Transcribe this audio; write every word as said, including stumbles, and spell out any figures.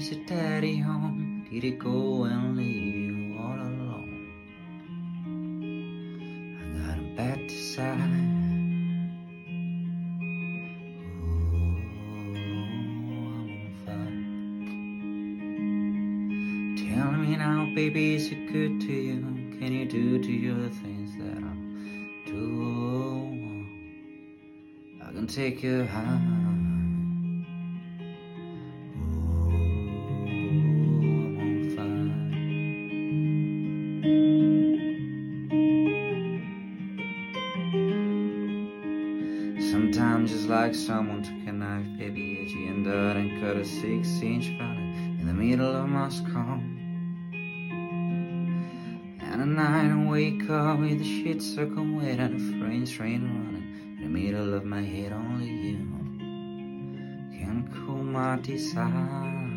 is your daddy home? Did he go and leave you all alone? I got him back to side. Tell me now, baby, is it good to you? Can you do to you the things that I'll do? I can take you high. Oh, I'm on fire. Sometimes it's like someone took a knife, baby, edgy and dirt, and cut a six-inch valley in the middle of my skull. And at night I wake up with the shit soaking wet and a French rain running in the middle of my head. Only you can cool my desire.